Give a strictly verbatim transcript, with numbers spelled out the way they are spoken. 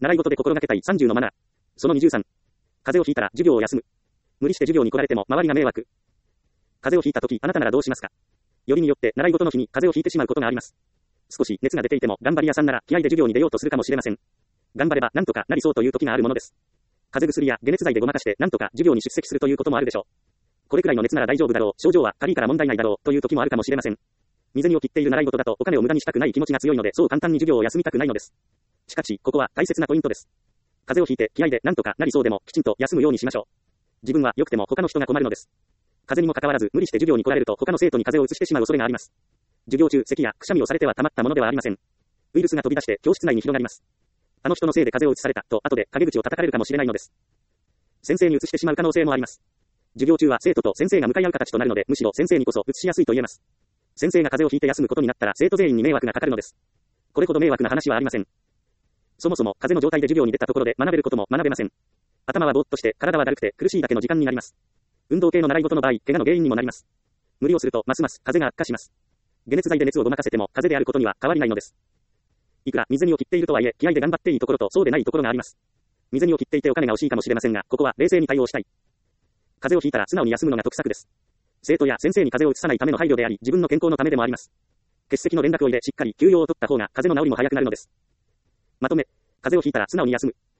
習い事で心がけたいさんじゅうのマナー。そのにじゅうさん。風邪をひいたら授業を休む。無理して授業に来られても周りが迷惑。風邪をひいたとき、あなたならどうしますか？よりによって習い事の日に風邪をひいてしまうことがあります。少し熱が出ていても頑張り屋さんなら気合で授業に出ようとするかもしれません。頑張ればなんとかなりそうという時があるものです。風邪薬や解熱剤でごまかしてなんとか授業に出席するということもあるでしょう。これくらいの熱なら大丈夫だろう、症状は軽いから問題ないだろうという時もあるかもしれません。身銭を切っている習い事だとお金を無駄にしたくない気持ちが強いのでそう簡単に授業を休みたくないのです。しかし、ここは大切なポイントです。風邪をひいて気合でなんとかなりそうでもきちんと休むようにしましょう。自分は良くても他の人が困るのです。風邪にもかかわらず無理して授業に来られると他の生徒に風邪を移してしまう恐れがあります。授業中咳やくしゃみをされてはたまったものではありません。ウイルスが飛び出して教室内に広がります。あの人のせいで風邪を移されたと後で陰口を叩かれるかもしれないのです。先生に移してしまう可能性もあります。授業中は生徒と先生が向かい合う形となるのでむしろ先生にこそ移しやすいと言えます。先生が風邪をひいて休むことになったら生徒全員に迷惑がかかるのです。これほど迷惑な話はありません。そもそも風邪の状態で授業に出たところで学べることも学べません。頭はぼーっとして体はだるくて苦しいだけの時間になります。運動系の習い事の場合、怪我の原因にもなります。無理をするとますます風邪が悪化します。解熱剤で熱をごまかせても風邪であることには変わりないのです。いくら水にを切っているとはいえ気合で頑張っていいところとそうでないところがあります。水にを切っていてお金が惜しいかもしれませんが、ここは冷静に対応したい。風邪をひいたら素直に休むのが得策です。生徒や先生に風邪をうつさないための配慮であり、自分の健康のためでもあります。欠席の連絡を入れしっかり休養を取った方が風邪の治りも早くなるのです。まとめ、風邪をひいたら素直に休む。